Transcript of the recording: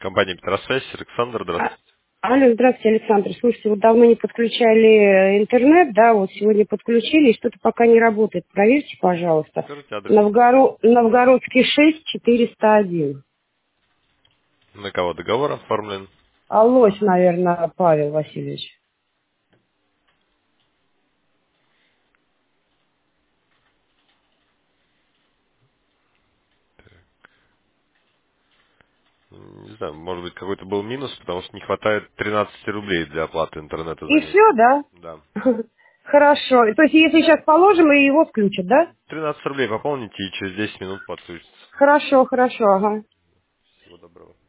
Компания Петросвязь, Александр, А- здравствуйте. Алло, здравствуйте, Александр. Слушайте, вот давно не подключали интернет, да, вот сегодня подключили, и что-то пока не работает. Проверьте, пожалуйста. Скажите адрес. Новгородский 6, 401. На кого договор оформлен? Алось, наверное, Павел Васильевич. Не знаю, может быть какой-то был минус, потому что не хватает 13 рублей для оплаты интернета за И месяц. все, да? Да. Хорошо. То есть, если сейчас положим, и его включат, да? 13 рублей пополните и через 10 минут подключится. Хорошо, хорошо, ага. Всего доброго.